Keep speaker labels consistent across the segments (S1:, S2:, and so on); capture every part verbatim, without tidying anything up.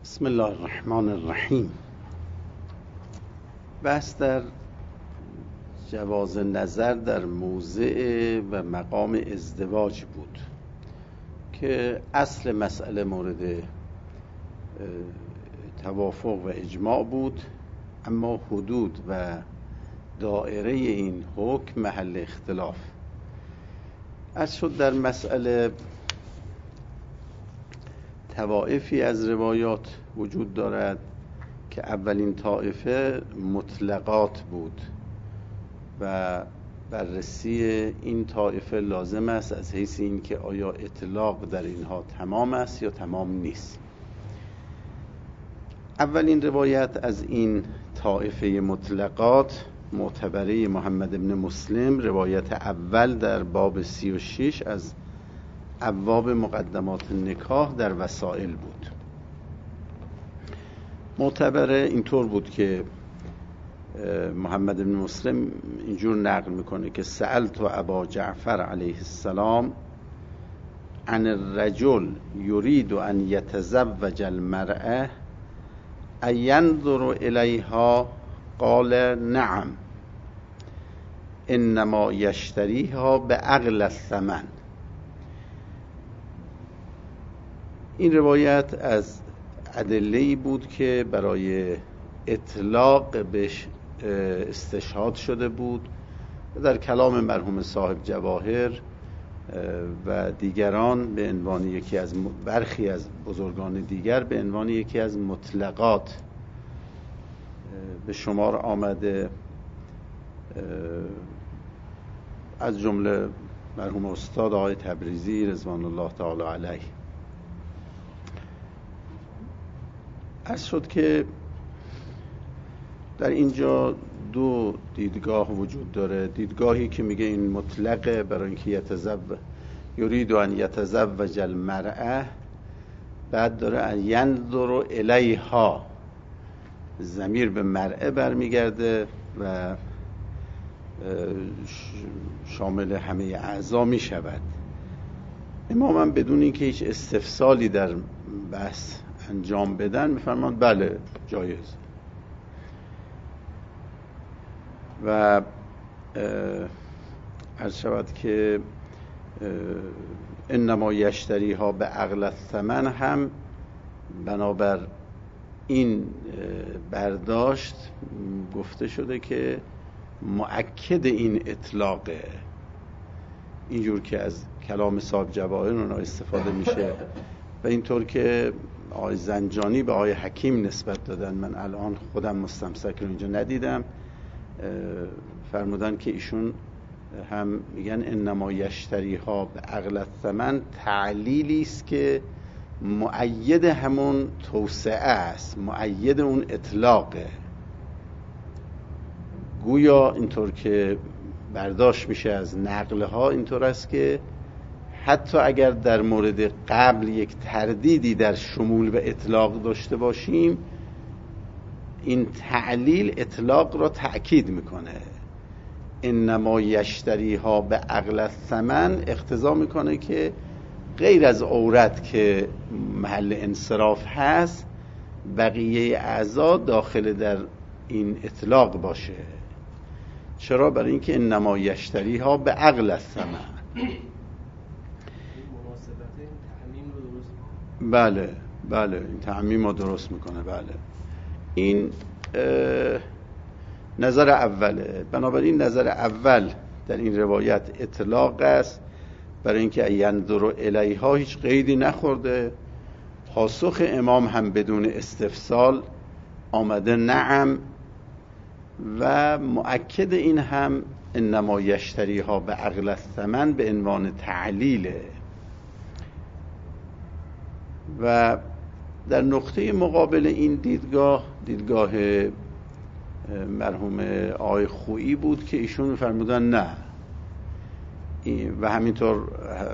S1: بسم الله الرحمن الرحیم. بحث در جواز نظر در موضع و مقام ازدواج بود که اصل مسئله مورد توافق و اجماع بود، اما حدود و دائره این حکم محل اختلاف. عرض شد در مسئله طوائفی از روایات وجود دارد که اولین طائفه مطلقات بود و بررسی این طائفه لازم است از حیث این که آیا اطلاق در اینها تمام است یا تمام نیست. اولین روایت از این طائفه مطلقات معتبره محمد بن مسلم، روایت اول در باب سی و شش از ابواب مقدمات نکاح در وسائل بود. معتبره اینطور بود که محمد بن مسلم اینجور نقل میکنه که سألت ابا جعفر علیه السلام عن الرجل یرید ان یتزوج المرأة اینظر الیها قال نعم انما یشتریها باغلی الثمن. این روایت از ادله‌ای بود که برای اطلاق بهش استشهاد شده بود در کلام مرحوم صاحب جواهر و دیگران به عنوان یکی از برخی از بزرگان دیگر به عنوان یکی از مطلقات به شمار آمده، از جمله مرحوم استاد آقای تبریزی رضوان الله تعالی علیه. عرض شد که در اینجا دو دیدگاه وجود داره. دیدگاهی که میگه این مطلقه برای اینکه یتزوج یرید ان یتزوج المرأة، بعد داره ان ینظر الیها، ضمیر به مرأة برمیگرده و شامل همه اعضا می شود. امامم بدون اینکه هیچ استفسالی در بحث انجام بدن میفرمان بله جایز. و عرض شود که انما یشتریها به اغلی الثمن هم بنابر این برداشت گفته شده که مؤکد این اطلاقه، اینجور که از کلام صاحب جواهر اونا استفاده میشه و اینطور که آقای زنجانی به آقای حکیم نسبت دادن. من الان خودم مستمسک رو اینجا ندیدم، فرمودن که ایشون هم میگن انما یشتریها به اغلی الثمن تعلیلی است که مؤید همون توسعه است، مؤید اون اطلاقه. گویا اینطور که برداشت میشه از نقلها اینطور است که حتی اگر در مورد قبل یک تردیدی در شمول و اطلاق داشته باشیم، این تعلیل اطلاق را تأکید میکنه. انما یشتریها به اغلی الثمن اقتضا میکنه که غیر از عورت که محل انصراف هست، بقیه اعضا داخل در این اطلاق باشه. چرا؟ برای اینکه انما یشتریها به اغلی الثمن. بله بله این تعمیم رو درست میکنه. بله این نظر اوله. بنابراین نظر اول در این روایت اطلاق است، برای اینکه ینظر الیها هیچ قیدی نخورده. پاسخ امام هم بدون استفسال آمده نعم، و مؤکد این هم انما یشتریها به اغلی الثمن به عنوان تعلیله. و در نقطه مقابل این دیدگاه، دیدگاه مرحوم آقای خویی بود که ایشون فرمودن نه، و همینطور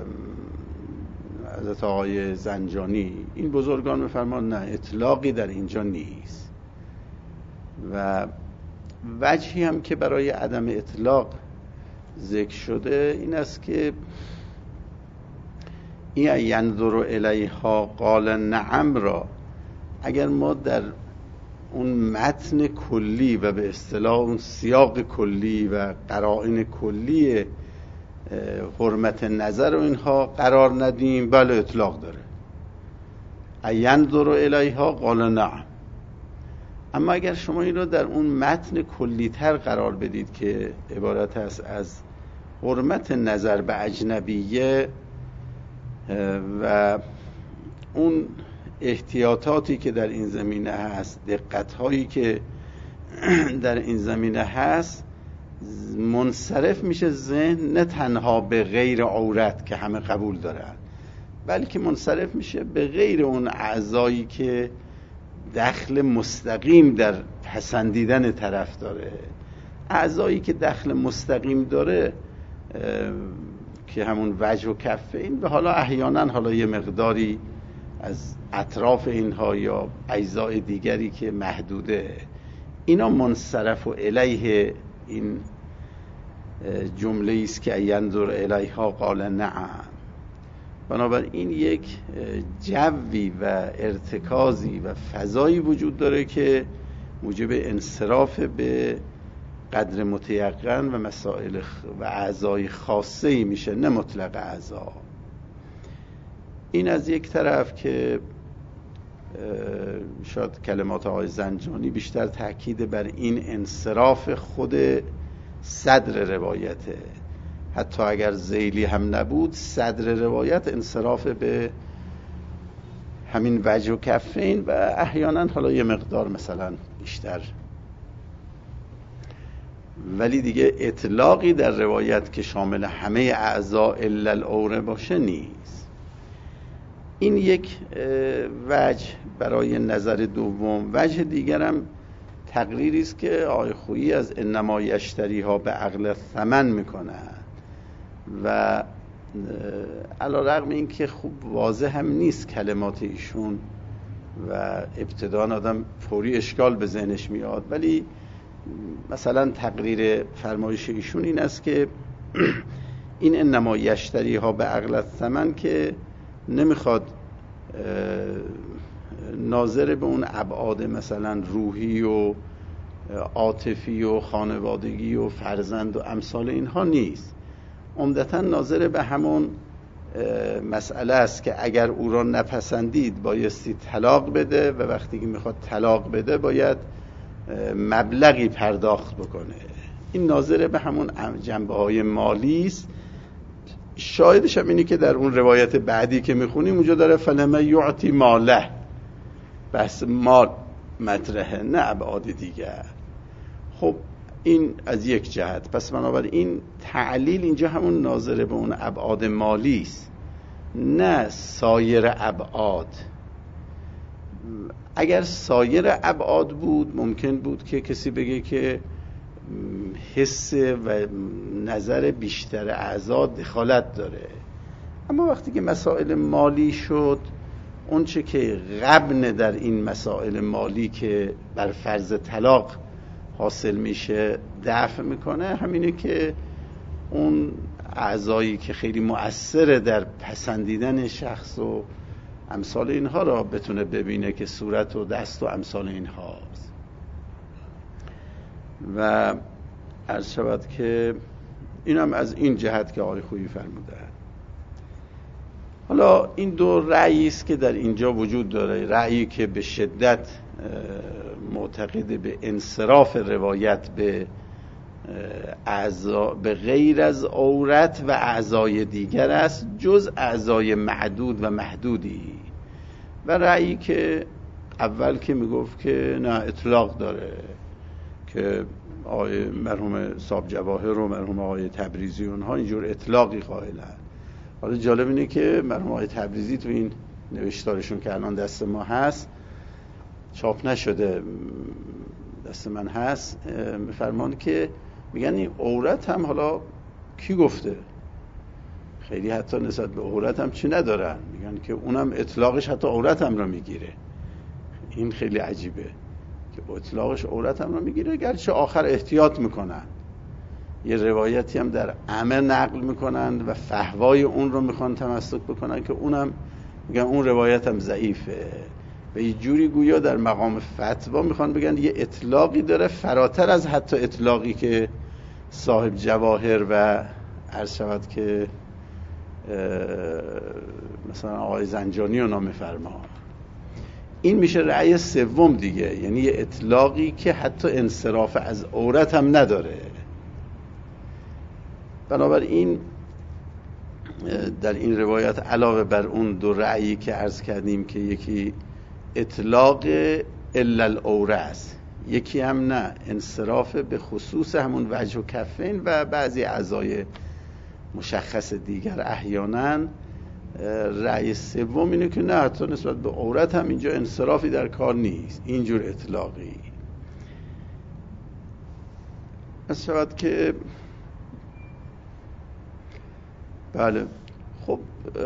S1: حضرت آقای زنجانی، این بزرگان میفرمان نه، اطلاقی در اینجا نیست. و وجهی هم که برای عدم اطلاق ذکر شده این است که این ینظر الیها قال نعم را اگر ما در اون متن کلی و به اصطلاح اون سیاق کلی و قرائن کلی حرمت نظر و اینها قرار ندیم، بله اطلاق داره. اینظر الیها قال نعم. اما اگر شما این رو در اون متن کلی‌تر قرار بدید که عبارت است از حرمت نظر به اجنبیه و اون احتیاطاتی که در این زمینه هست، دقت‌هایی که در این زمینه هست، منصرف میشه ذهن نه تنها به غیر عورت که همه قبول دارن، بلکه منصرف میشه به غیر اون اعضایی که دخل مستقیم در پسندیدن طرف داره. اعضایی که دخل مستقیم داره که همون وجه و کفین، به حالا احیانا حالا یه مقداری از اطراف اینها یا اجزای دیگری که محدوده، اینا منصرف و الیه این جمله است که ینظر الیها قال نعم. بنابراین یک جوی و ارتکازی و فضایی وجود داره که موجب انصراف به قدر متیقن و مسائل و اعضای خاصه‌ای میشه، نه مطلق اعضا. این از یک طرف که شاید کلمات آقای زنجانی بیشتر تأکید بر این انصراف خود صدر روایته، حتی اگر ذیلی هم نبود صدر روایت انصراف به همین وجه و کفین و احیانا حالا یه مقدار مثلا بیشتر، ولی دیگه اطلاقی در روایت که شامل همه اعضا الا العوره باشه نیست. این یک وجه برای نظر دوم. وجه دیگرم تقریری است که آقای خویی از انما یشتری ها به عقل ثمن میکنن و علی رغم این که خوب واضح هم نیست کلمات ایشون و ابتداً آدم فوری اشکال به ذهنش میاد، ولی مثلا تقریر فرمایش ایشون این است که این انما یشتری ها به عقل ثمن که نمیخواد ناظر به اون ابعاد مثلا روحی و عاطفی و خانوادگی و فرزند و امثال اینها نیست، عمدتاً ناظر به همون مسئله است که اگر او را نپسندید بایستی طلاق بده و وقتی که میخواد طلاق بده باید مبلغی پرداخت بکنه. این ناظر به همون جنبه های مالی است. شاهدش هم اینی که در اون روایت بعدی که میخونیم اونجا داره فلما یعطی ماله، بحث مال مطرحه نه ابعاد دیگر. خب این از یک جهت. پس بنابراین تعلیل اینجا همون ناظر به اون ابعاد مالی است نه سایر ابعاد. اگر سایر ابعاد بود ممکن بود که کسی بگه که حس و نظر بیشتر اعضا دخالت داره، اما وقتی که مسائل مالی شد اون چه که غبن در این مسائل مالی که بر فرض طلاق حاصل میشه دفع میکنه، همینه که اون اعضایی که خیلی مؤثره در پسندیدن شخص و امثال اینها را بتونه ببینه که صورت و دست و امثال اینهاست. و عرض شود که اینم از این جهت که آقای خویی فرموده. حالا این دو رأیی است که در اینجا وجود داره، رأیی که به شدت معتقد به انصراف روایت به اعضا به غیر از عورت و اعضای دیگر است جز اعضای معدود و محدودی، و رأیی که اول که میگفت که نه اطلاق داره که آقای مرحوم صاحب جواهر و مرحوم آقای تبریزی اونها اینجور اطلاقی قائلن. حالا جالب اینه که مرحوم آقای تبریزی تو این نوشتارشون که الان دست ما هست چاپ نشده دست من هست میفرمان که میگن این عورت هم حالا کی گفته، خیلی حتی نسبت به عورت هم چی ندارن، میگن که اونم اطلاقش حتی عورت هم را میگیره. این خیلی عجیبه که اطلاقش عورت هم را میگیره، گرچه آخر احتیاط میکنن یه روایتی هم در عمه نقل میکنن و فحوای اون رو میخوان تمسک بکنن که اونم میگن اون روایت هم ضعیفه، و یه جوری گویا در مقام فتوا میخوان بگن یه اطلاقی داره فراتر از حتی اطلاقی که صاحب جواهر و عرض شود که مثلا آقای زنجانی رو نام فرما. این میشه رأی سوم دیگه، یعنی یه اطلاقی که حتی انصراف از عورت هم نداره. بنابراین در این روایت علاوه بر اون دو رأیی که عرض کردیم که یکی اطلاق الا العوره است، یکی هم نه، انصراف به خصوص همون وجه و کفین و بعضی اعضای مشخص دیگر احیانا. رأی سوم اینه که نه، حتی نسبت به عورت هم اینجا انصرافی در کار نیست، اینجور اطلاقی. از شود که بله. خب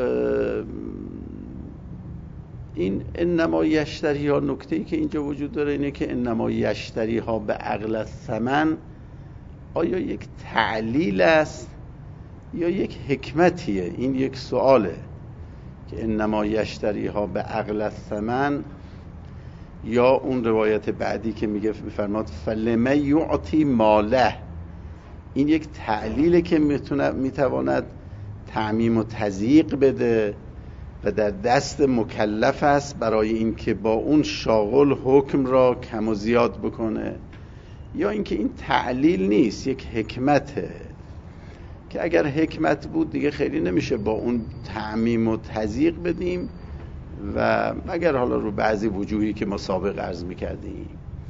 S1: این انما یشتری ها، نکته‌ای که اینجا وجود داره اینه که انما یشتری ها به عقل الثمن آیا یک تعلیل است یا یک حکمتیه؟ این یک سواله که انما یشتری ها به عقل الثمن، یا اون روایت بعدی که میگه فرماد فلما یعطی ماله، این یک تعلیله که میتونه میتواند تعمیم و تضییق بده و در دست مکلف است برای اینکه با اون شاغل حکم را کم و زیاد بکنه، یا اینکه این تعلیل نیست، یک حکمته که اگر حکمت بود دیگه خیلی نمیشه با اون تعمیم و تضییق بدیم، و اگر حالا رو بعضی وجوهی که ما سابق عرض میکردیم.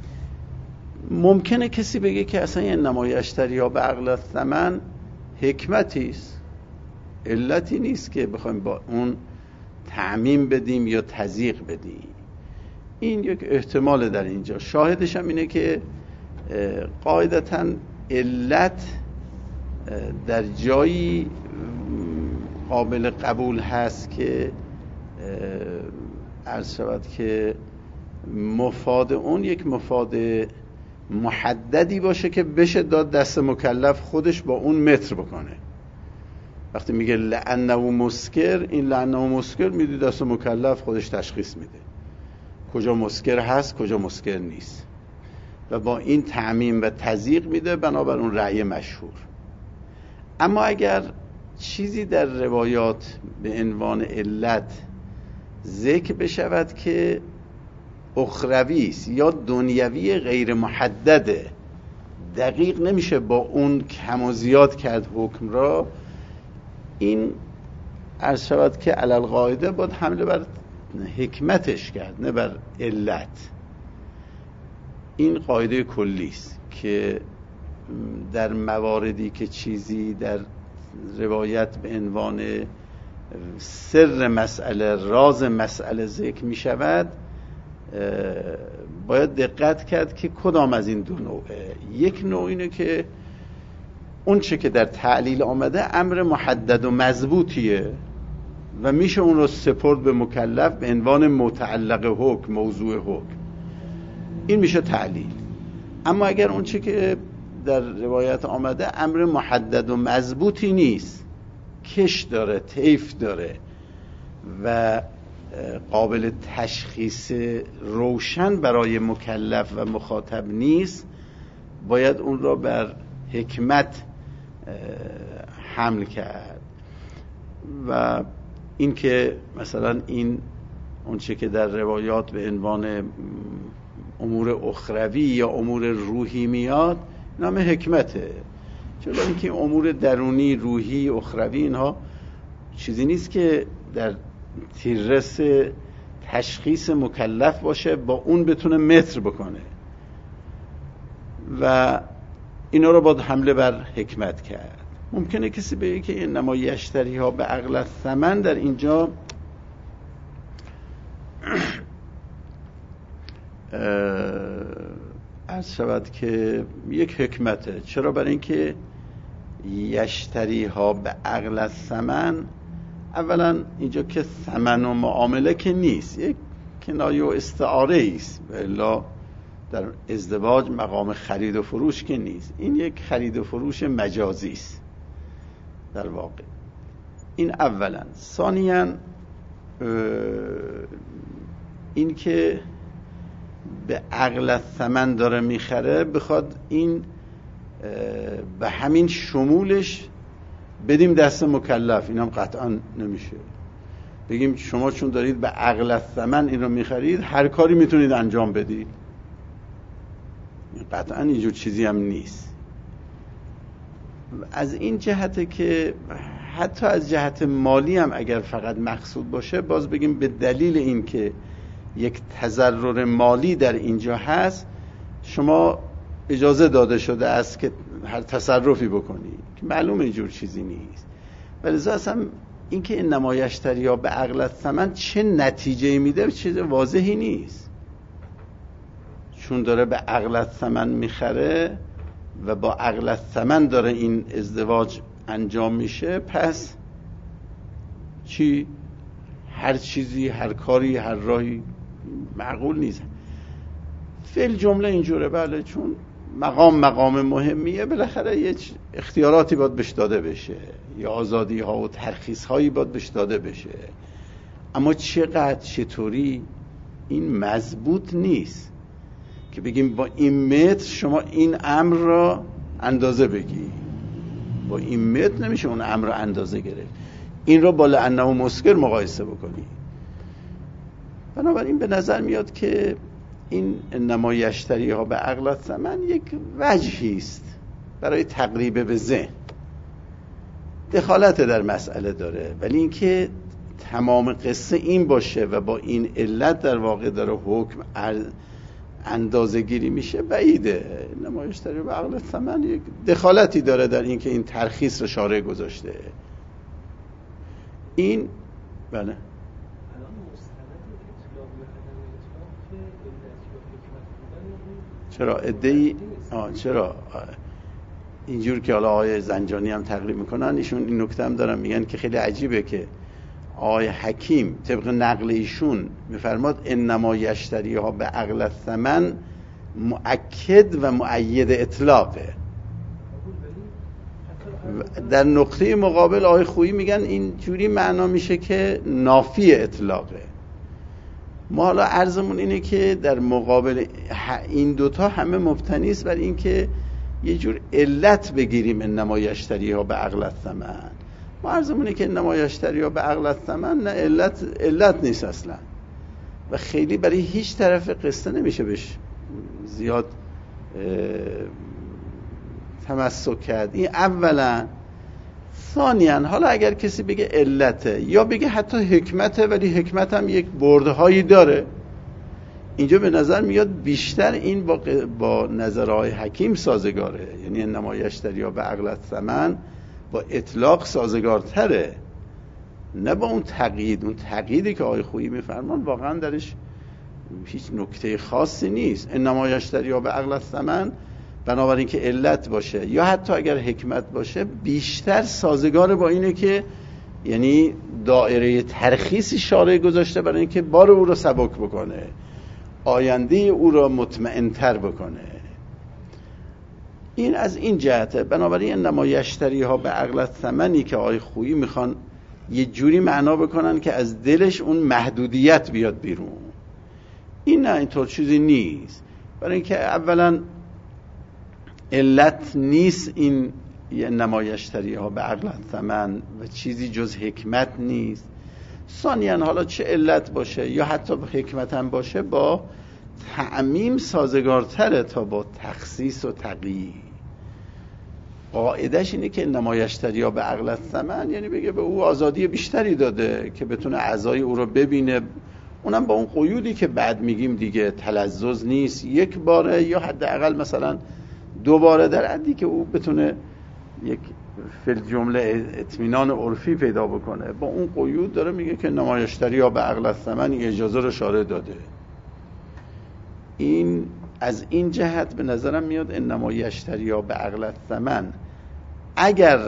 S1: ممکنه کسی بگه که اصلا این انما یشتری ها به عقل الثمن حکمتی است، علتی نیست که بخوایم با اون تعمیم بدیم یا تضییق بدیم. این یک احتمال در اینجا. شاهدش هم اینه که قاعدتاً علت در جایی قابل قبول هست که عرض شود که مفاد اون یک مفاد محددی باشه که بشه داد دست مکلف خودش با اون متر بکنه. وقتی میگه لعنه مسکر، این لعنه مسکر میدی دست مکلف خودش تشخیص میده کجا مسکر هست کجا مسکر نیست، و با این تعمیم و تضییق میده، بنابر اون رأی مشهور. اما اگر چیزی در روایات به عنوان علت ذکر بشود که اخروی است یا دنیوی غیر محدده، دقیق نمیشه با اون کم و زیاد کرد حکم را، این عرض شود که علی القاعده باید حمله بر حکمتش کرد نه بر علت. این قاعده کلی است که در مواردی که چیزی در روایت به عنوان سر مسئله، راز مسئله ذکر می شود، باید دقت کرد که کدام از این دو نوعه. یک نوع اینه که اون چه که در تعلیل آمده امر محدد و مضبوطیه و میشه اون رو سپرد به مکلف به عنوان متعلق حکم، موضوع حکم، این میشه تعلیل. اما اگر اون چه که در روایت آمده امر محدد و مضبوطی نیست، کش داره، طیف داره و قابل تشخیص روشن برای مکلف و مخاطب نیست، باید اون را بر حکمت حمل کرد. و این که مثلا این اون چه که در روایات به عنوان امور اخروی یا امور روحی میاد، نام حکمته، چون اینکه امور درونی، روحی، اخروی، اینها چیزی نیست که در تیررس تشخیص مکلف باشه با اون بتونه متر بکنه، و اینا رو باید حمله بر حکمت کرد. ممکنه کسی بگه که این انما یشتری ها به عقل الثمن در اینجا عرض شود که یک حکمته. چرا؟ برای اینکه یشتری ها به عقل الثمن، اولا اینجا که ثمن و معامله که نیست، یک کنایه و استعاره است، الا در ازدواج مقام خرید و فروش که نیست، این یک خرید و فروش مجازی است در واقع. این اولا. ثانیاً این که به عقل ثمن داره میخره بخواد این به همین شمولش بدیم دست مکلف، اینم قطعا نمیشه. بگیم شما چون دارید به عقل ثمن این رو میخرید هر کاری میتونید انجام بدید، قطعا اینجور چیزی هم نیست. از این جهته که حتی از جهت مالی هم اگر فقط مقصود باشه، باز بگیم به دلیل این که یک تضرر مالی در اینجا هست، شما اجازه داده شده است که هر تصرفی بکنی، که معلومه اینجور چیزی نیست. ولی اصلا این که انما یشتری به عقل ثمن چه نتیجه میده چیز واضحی نیست. چون داره به عقل ثمن میخره و با عقل ثمن داره این ازدواج انجام میشه، پس چی؟ هر چیزی، هر کاری، هر راهی معقول نیست. فعل جمله اینجوره، بله، چون مقام مقام مهمیه، بالاخره یه اختیاراتی باید بهش داده بشه، یا آزادی ها و ترخیص هایی باید بهش داده بشه، اما چقدر، چطوری، این مضبوط نیست که بگیم با این متر شما این امر را اندازه بگی. با این متر نمیشه اون امر را اندازه گرفت. این را با لأنه مسکر مقایسه بکنی. بنابراین به نظر میاد که این انما یشتری ها به عقل ثمن یک وجهی است برای تقریب به ذهن، دخالت در مسئله داره، ولی اینکه تمام قصه این باشه و با این علت در واقع داره حکم اندازه گیری میشه بعیده. انما یشتری به عقل ثمن یک دخالتی داره در اینکه این ترخیص رو شارع گذاشته. این بله چرا ادعی آه چرا اینجور که حالا آقای زنجانی هم تقریب میکنن، ایشون این نکته هم دارن میگن که خیلی عجیبه که آقای حکیم طبق نقل ایشون میفرماد انما یشتری ها به عقل ثمن مؤکد و مؤید اطلاقه. در نقطه مقابل آقای خویی میگن این جوری معنا میشه که نافی اطلاقه. ما حالا عرضمون اینه که در مقابل این دوتا همه مبتنی است بر این که یه جور علت بگیریم انما یشتری ها به عقل ثمن. ما عرضمون اینه که انما یشتری ها به عقل ثمن نه علت علت نیست اصلا و خیلی برای هیچ طرف قصه نمیشه بهش زیاد تمسک کرد. این اولا. ثانیاً حالا اگر کسی بگه علته یا بگه حتی حکمته، ولی حکمت هم یک بردهایی داره، اینجا به نظر میاد بیشتر این با, با نظرهای حکیم سازگاره، یعنی انما یشتری ها به عقل ثمن با اطلاق سازگارتره، نه با اون تقیید. اون تقییدی که آقای خویی میفرمان واقعا درش هیچ نکته خاصی نیست. انما یشتری ها به عقل ثمن بنابراین که علت باشه یا حتی اگر حکمت باشه بیشتر سازگار با اینه که یعنی دایره ترخیصی شارع گذاشته برای اینکه بار او رو سبک بکنه، آینده او رو مطمئن‌تر بکنه. این از این جهته. بنابراین انما یشتری ها به عقل ثمنی که آقای خویی میخوان یه جوری معنا بکنن که از دلش اون محدودیت بیاد بیرون. این نه، اینطور چیزی نیست. برای اینکه اولا علت نیست این انما یشتری ها به عقل ثمن و چیزی جز حکمت نیست. ثانیاً حالا چه علت باشه یا حتی حکمت هم باشه با تعمیم سازگارتره تا با تخصیص و تقیید. قاعدش اینه که انما یشتری ها به عقل ثمن یعنی بگه به او آزادی بیشتری داده که بتونه اعضای او رو ببینه، اونم با اون قیودی که بعد میگیم دیگه، تلذذ نیست یک باره یا حداقل مثلا دو باره در حدی که او بتونه یک فل جمله اطمینان عرفی پیدا بکنه. با اون قیود داره میگه که انما یشتری ها به عقل ثمن اجازه رو شارع داده. این از این جهت به نظرم میاد انما یشتری ها به عقل ثمن اگر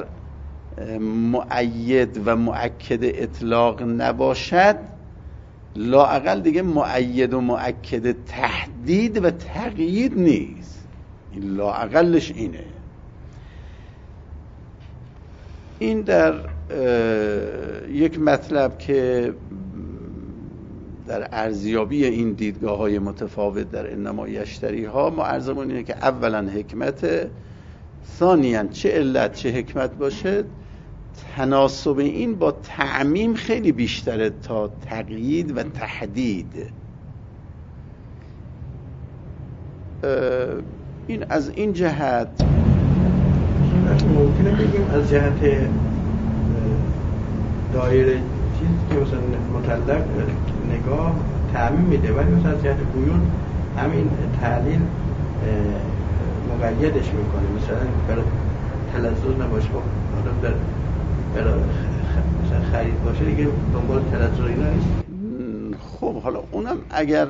S1: مؤید و مؤکد اطلاق نباشد، لااقل دیگه مؤید و مؤکد تهدید و تقیید نیست. این لااقلش اینه. این در یک مطلب که در ارزیابی این دیدگاه های متفاوت در انما یشتری ها ما عرضمون اینه که اولا حکمت، ثانیاً چه علت چه حکمت باشه تناسب این با تعمیم خیلی بیشتره تا تقیید و تحدید. این از این جهت
S2: ممکنه بگیم از جهت دایره چیزی که مثلا مطلق نگاه تعمیم میده، ولی مثلا از جهت بیون همین تعلیل مقیدش میکنه. مثلا برای تلذذ نباشه، خب آدم در برای مثلا خرید باشه دیگه دنبال تلذذ اینا نیست.
S1: خب حالا اونم اگر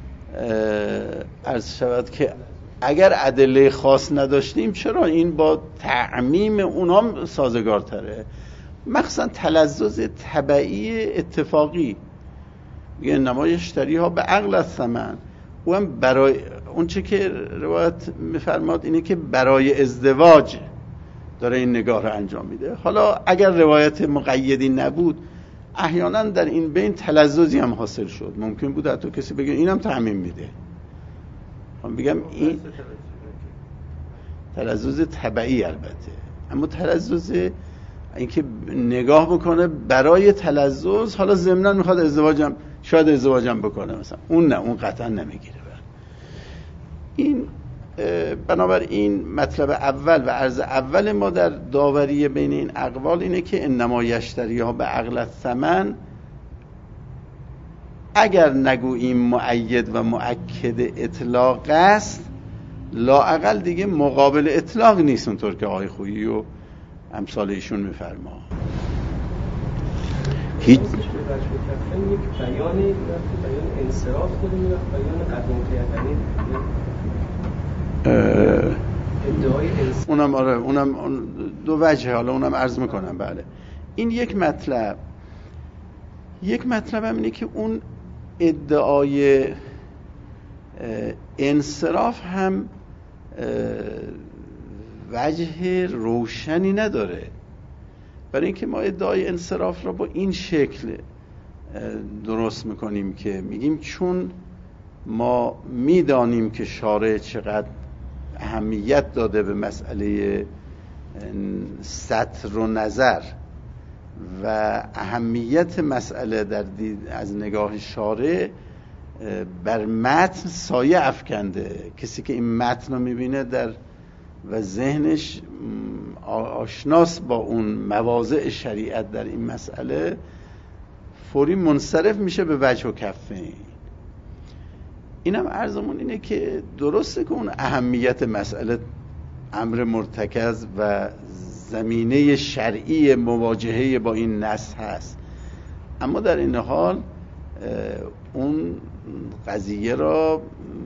S1: عرض شود که اگر ادله خاص نداشتیم چرا این با تعمیم اونام سازگارتره. مخصوصا تلذذ تبعی اتفاقی میگه نما یشتری ها به عقل الثمن، اون برای اون چه که روایت میفرماد اینه که برای ازدواج داره این نگاه رو انجام میده. حالا اگر روایت مقیدی نبود احیانا در این بین تلذذی هم حاصل شد، ممکن بود حتی کسی بگه اینم تعمیم میده. من بگم این تلذذ تبعی البته، اما تلذذ اینکه نگاه بکنه برای تلذذ، حالا ضمناً میخواد ازدواجم شاید ازدواجم بکنه مثلا، اون نه، اون قطعا نمیگیره. این بنابراین مطلب اول و عرض اول ما در داوری بین این اقوال اینه که انما یشتری ها به عقل الثمن اگر نگوییم مؤید و مؤکد اطلاق است، لااقل دیگه مقابل اطلاق نیست، اونطور که آقای خویی و امثال ایشون میفرما. هیچ
S3: یک بیانی بیان انصراف داریم یا بیان قدم کردنی ادعای انصراف؟
S1: اونم آره، اونم دو وجه، حالا اونم عرض میکنم. بله این یک مطلب. یک مطلب هم اینه که اون ادعای انصراف هم وجه روشنی نداره، برای اینکه ما ادعای انصراف را با این شکل درست میکنیم که میگیم چون ما میدانیم که شارع چقدر اهمیت داده به مسئله سطر و نظر و اهمیت مسئله در دید از نگاه شارع بر متن سایه افکنده. کسی که این متن رو میبینه در و ذهنش آشناس با اون مواضع شریعت در این مسئله فوری منصرف میشه به وجه و کفین. اینم عرضمون اینه که درسته که اون اهمیت مسئله امر مرتکز و زمینه شرعی مواجهه با این نص هست، اما در این حال اون قضیه را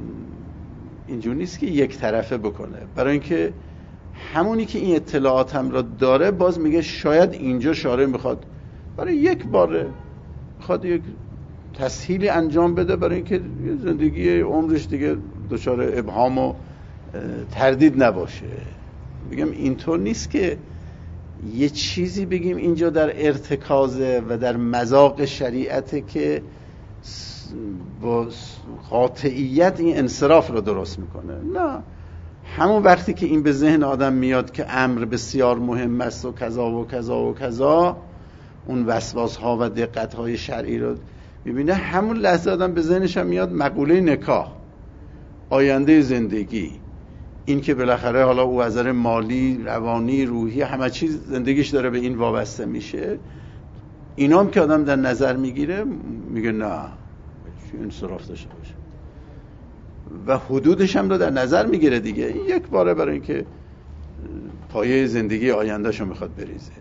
S1: اینجور نیست که یک طرفه بکنه، برای اینکه همونی که این اطلاعات هم را داره باز میگه شاید اینجا شارع میخواد برای یک باره میخواد یک تسهیلی انجام بده برای اینکه زندگی عمرش دیگه دچار ابهام و تردید نباشه. بگم اینطور نیست که یه چیزی بگیم اینجا در ارتکازه و در مذاق شریعته که با قاطعیت این انصراف رو درست میکنه. نه، همون وقتی که این به ذهن آدم میاد که امر بسیار مهم است و کذا و کذا و کذا، اون وسواس ها و دقت های شرعی رو میبینه، همون لحظه آدم به ذهنش هم میاد مقوله نکاح، آینده زندگی، این که بالاخره حالا او از نظر مالی، روانی، روحی، همه چیز زندگیش داره به این وابسته میشه. اینام که آدم در نظر میگیره میگه نه انصراف داشته باشه و حدودش هم رو در نظر میگیره دیگه. این یک باره برای اینکه پایه زندگی آیندهشو میخواد بریزه.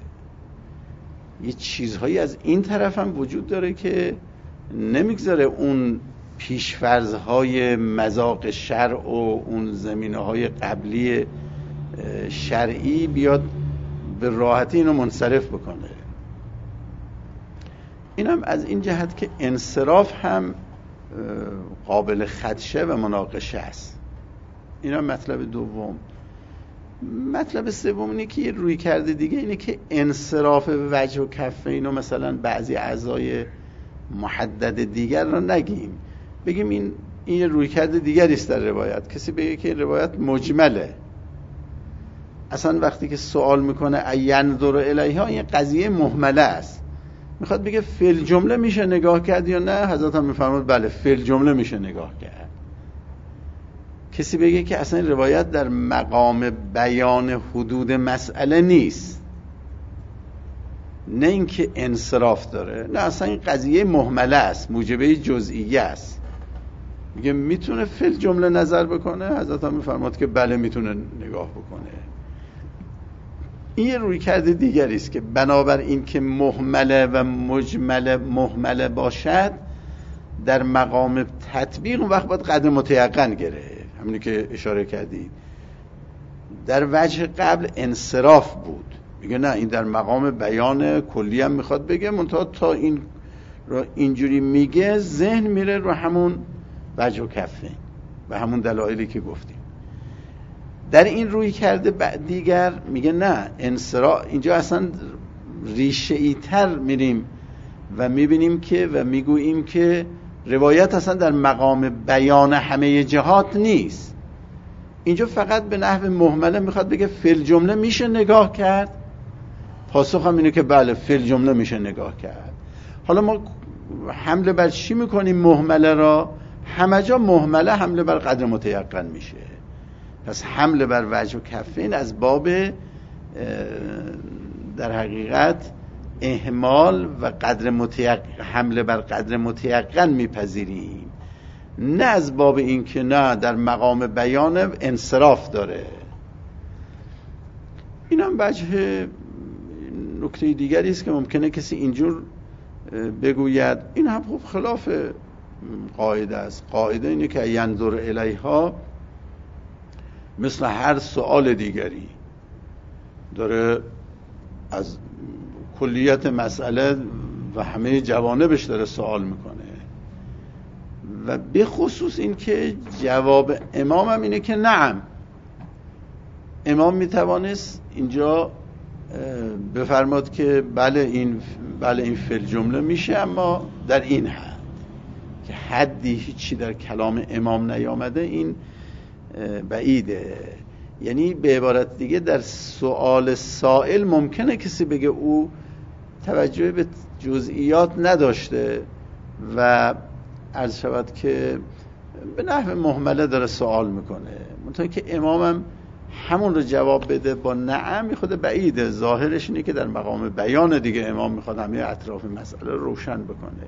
S1: یه چیزهایی از این طرف هم وجود داره که نمیگذاره اون پیشفرضهای مذاق شرع و اون زمینه‌های قبلی شرعی بیاد به راحتی اینو منصرف بکنه. اینم از این جهت که انصراف هم قابل خدشه و مناقشه است. اینم مطلب دوم. مطلب سوم اینه که یه روی کرده دیگه اینه که انصراف وجه و کفین و مثلا بعضی اعضای محدد دیگر را نگیم، بگیم این این رویکرد دیگری است در روایت. کسی بگه که این روایت مجمله، اصلا وقتی که سوال میکنه اینظر الیها، این قضیه مهمله است، میخواد بگه فی الجمله میشه نگاه کرد یا نه؟ حضرت هم میفرمود بله فی الجمله میشه نگاه کرد. کسی بگه که اصلا این روایت در مقام بیان حدود مسئله نیست، نه اینکه انصراف داره، نه اصلا این قضیه مهمله است، موجبه جزئیه است، میگه میتونه فی الجمله نظر بکنه. حضرت هم میفرماد که بله میتونه نگاه بکنه. این یه رویکرد دیگری است که بنابر این که مهمله و مجمله مهمله باشد، در مقام تطبیق اون وقت باید قدر متیقن گرفت، همینی که اشاره کردید. در وجه قبل انصراف بود، میگه نه این در مقام بیان کلی هم میخواد بگه، منتها تا این رو اینجوری میگه ذهن میره رو همون وجه و کفه و همون دلایلی که گفتیم. در این روی کرده بعد دیگر میگه نه انصراف، اینجا اصلا ریشه ای تر میریم و میبینیم که و میگوییم که روایت اصلا در مقام بیان همه جهات نیست، اینجا فقط به نحو مهمله میخواد بگه فی الجمله میشه نگاه کرد. پاسخ هم اینه که بله فی الجمله میشه نگاه کرد. حالا ما حمله بر چی میکنیم مهمله را؟ همه جا مهمله حمله بر قدر متیقن میشه. پس حمله بر وجه و کفین از باب در حقیقت اهمال و قدر متیقن، حمله بر قدر متیقن میپذیریم، نه از باب این که نه در مقام بیان انصراف داره. این هم وجه نکته دیگری است که ممکنه کسی اینجور بگوید. این هم خوب خلاف قاعده است. قاعده اینه که ینظر الیها مثل هر سوال دیگری داره از کلیت مسئله و همه جوانبش داره سوال میکنه و به خصوص این که جواب امام هم اینه که نعم، امام میتوانست اینجا بفرماد که بله این بله این فی الجمله میشه، اما در این حد که حدی هیچی در کلام امام نیامده، این بعیده. یعنی به عبارت دیگه در سوال سائل ممکنه کسی بگه او توجه به جزئیات نداشته و عرض شود که به نحو مهمله داره سوال میکنه، منتها که امامم همون رو جواب بده با نعم میخواد بعیده. ظاهرش اینه که در مقام بیان دیگه امام میخواد همه اطراف مسئله رو روشن بکنه.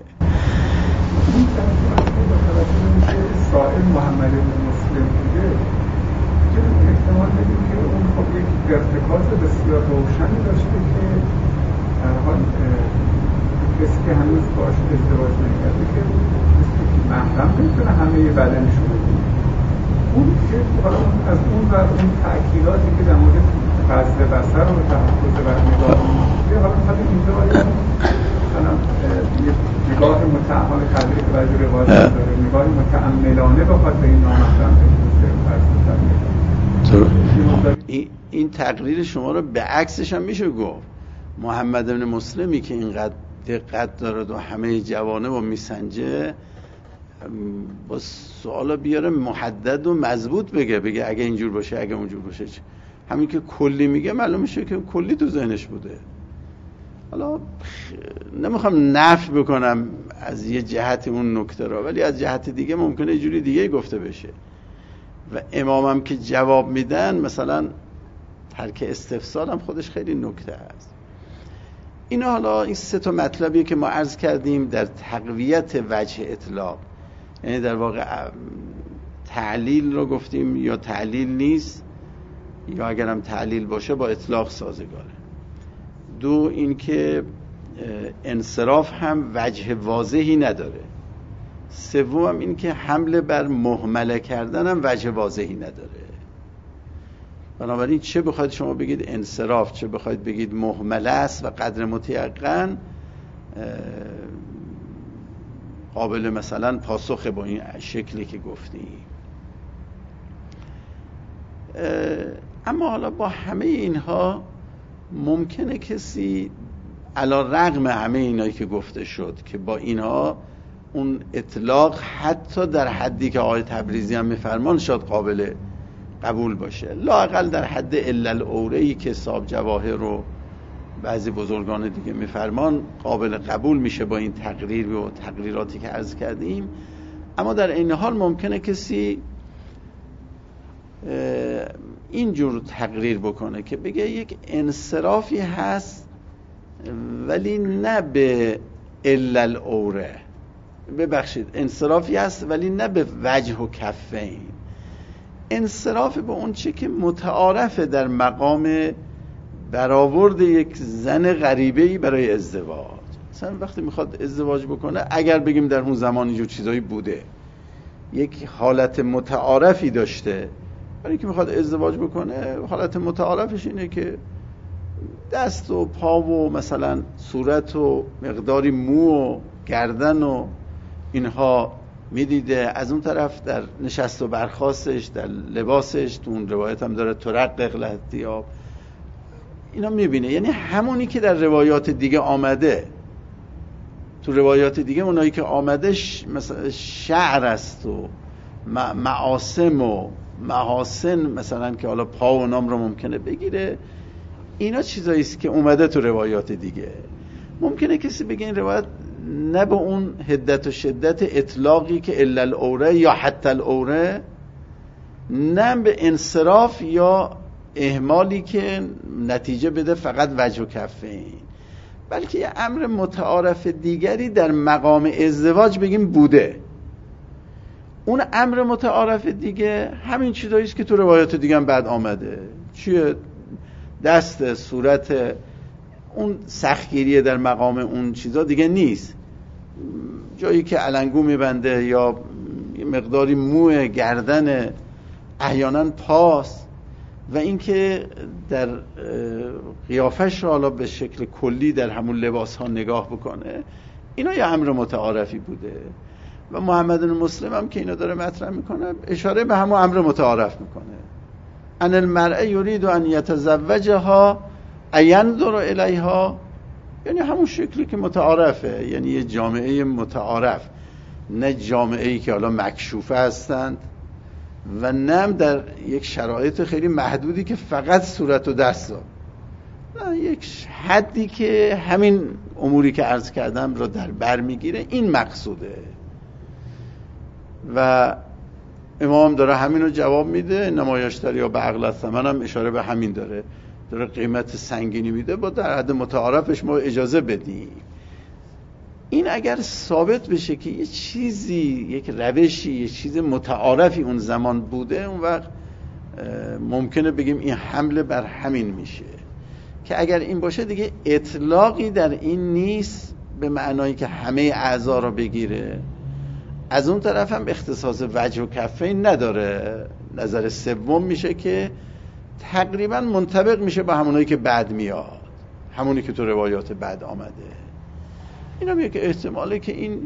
S4: سائل محمد بن مسلم بوده، چون احتمال بدیم که اون خب یک ارتکاز بسیار روشنی داشته که در حال کسی که هنوز باش ازدواج نکرده که محرم نمیتونه همه بدنش رو بگید. اون که از اون و اون تأکیداتی که در مورد قصد بصر و تحفظ و نگاه که حالا مثلا اینجا باید مثلا نگاه متعامل قدری که بعضی روایت داره، نگاه متعملانه بخواد به این نامحرم
S1: این این تقریر شما رو به عکسش هم میشه گفت. محمد بن مسلمی که اینقدر دقت داره و همه جوانب رو میسنجه، با سوالا بیاره محدد و مضبوط بگه، بگه اگه اینجور باشه اگه اونجور باشه. همین که کلی میگه معلوم میشه که کلی تو ذهنش بوده. حالا نمیخوام نفی بکنم از یه جهت اون نکته را، ولی از جهت دیگه ممکنه یه جوری دیگه گفته بشه و امامم که جواب میدن مثلا ترک استفسار هم خودش خیلی نکته هست. این حالا این سه تا مطلبیه که ما عرض کردیم در تقویت وجه اطلاق، یعنی در واقع تعلیل رو گفتیم یا تعلیل نیست، یا اگرم تعلیل باشه با اطلاق سازگاره. دو این که انصراف هم وجه واضحی نداره. سوم این که حمله بر مهمله کردن هم وجه واضحی نداره. بنابراین چه بخواید شما بگید انصراف، چه بخواید بگید مهمله است و قدر متیقن، قابل مثلا پاسخ با این شکلی که گفتیم. اما حالا با همه اینها ممکنه کسی علی رغم همه اینایی که گفته شد که با اینها اون اطلاق حتی در حدی که آقای تبریزی هم میفرمان شاید قابل قبول باشه، لااقل در حد علل اوره‌ای که صاحب جواهر رو بعضی بزرگان دیگه میفرمان قابل قبول میشه با این تقریر و تقریراتی که عرض کردیم. اما در این حال ممکنه کسی اینجور تقریر بکنه که بگه یک انصرافی هست ولی نه به علل اوره، ببخشید انصرافی هست ولی نه به وجه و کفین، انصراف به اون چه که متعارفه در مقام برآورد یک زن غریبه‌ای برای ازدواج. مثلا وقتی میخواد ازدواج بکنه، اگر بگیم در اون زمان اینجور چیزایی بوده، یک حالت متعارفی داشته برای که میخواد ازدواج بکنه، حالت متعارفش اینه که دست و پا و مثلا صورت و مقداری مو و گردن و اینها میدیده. از اون طرف در نشست و برخاستش، در لباسش، تو اون روایت هم داره ترقق لحتیاب، اینا میبینه. یعنی همونی که در روایات دیگه آمده، تو روایات دیگه اونایی که آمدش مثلا شعر است و معاسم و محاسن، مثلا که حالا پا و نام رو ممکنه بگیره، اینا چیزایی است که اومده تو روایات دیگه. ممکنه کسی بگه این روایت نه به اون حدت و شدت اطلاقی که الا الاوره یا حتی الاوره، نه به انصراف یا اهمالی که نتیجه بده فقط وجه و کفین، بلکه یه امر متعارف دیگری در مقام ازدواج بگیم بوده. اون امر متعارف دیگه همین چیزایی است که تو روایات دیگه هم بعد آمده. چیه؟ دست، صورت، اون سختگیریه در مقام اون چیزا دیگه نیست. جایی که علنگو میبنده یا مقداری موه، گردن، احیانا پاس، و اینکه در قیافش رو حالا به شکل کلی در همون لباس ها نگاه بکنه، اینا یه امر متعارفی بوده. و محمد بن مسلم هم که اینا داره مطرح میکنه اشاره به همون امر متعارف میکنه. ان المرء یرید ان یتزوجها اینظر الیها، یعنی همون شکلی که متعارفه، یعنی یه جامعه متعارف، نه جامعه‌ای که حالا مکشوفه هستند و نه در یک شرایط خیلی محدودی که فقط صورت و دست ها، نه، یک حدی که همین اموری که عرض کردم رو در بر میگیره. این مقصوده. و امام داره همین رو جواب میده. نمایشتری یا به عقل الثمن هم اشاره به همین داره، داره قیمت سنگینی میده، با در حد متعارفش ما اجازه بدیم. این اگر ثابت بشه که یه چیزی، یک روشی، یه چیز متعارفی اون زمان بوده، اون وقت ممکنه بگیم این حمله بر همین میشه. که اگر این باشه دیگه اطلاقی در این نیست به معنایی که همه اعضا رو بگیره. از اون طرف هم اختصاص وجه و کفین نداره. نظر سوم میشه که تقریبا منطبق میشه با همونایی که بعد میاد، همونی که تو روایات بعد آمده. اینا میگه که احتماله که این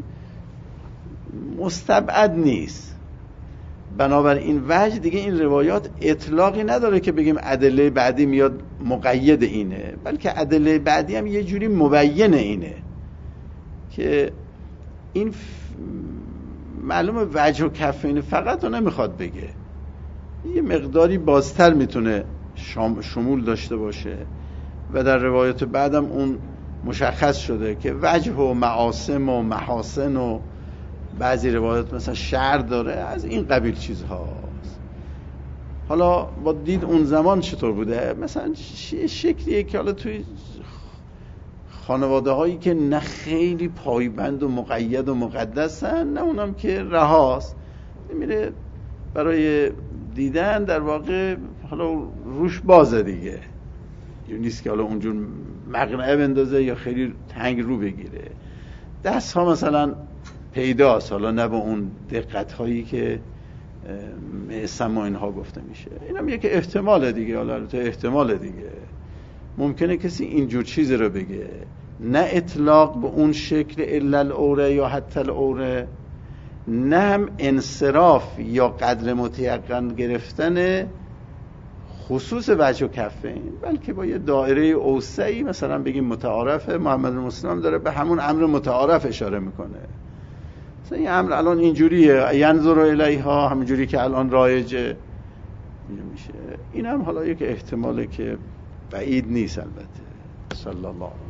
S1: مستبعد نیست. بنابراین وجه دیگه این روایات اطلاقی نداره که بگیم ادله بعدی میاد مقید اینه، بلکه ادله بعدی هم یه جوری مبین اینه که این معلومه وجه و کفین فقط رو نمیخواد بگه، یه مقداری بازتر میتونه شمول داشته باشه. و در روایت بعدم اون مشخص شده که وجه و معاسم و محاسن و بعضی روایت مثلا شعر داره، از این قبیل چیزهاست. حالا با دید اون زمان چطور بوده؟ مثلا شکلیه که حالا توی خانواده هایی که نه خیلی پایبند و مقید و مقدسن، نه اونم که رهاست، میره برای دیدن، در واقع حالا روش بازه دیگه، یعنی نیست که حالا اونجور مقنعه بندازه یا خیلی تنگ رو بگیره. دست ها مثلا پیداست، حالا نه با اون دقت هایی که معصم و اینها گفته میشه. این هم یک احتمال دیگه، حالا تو احتمال دیگه ممکنه کسی اینجور چیز رو بگه، نه اطلاق به اون شکل الا الاوره یا حتی الاوره، نه هم انصراف یا قدر متیقن گرفتن خصوص وجه و کفین، بلکه با یه دایره اوسعی مثلا بگیم متعارف. محمد بن مسلم داره به همون امر متعارف اشاره میکنه. مثلا این امر الان اینجوریه، ینظر الیها، همینجوری که الان رایجه میشه. این هم حالا یک احتماله که بعید نیست البته. صلی الله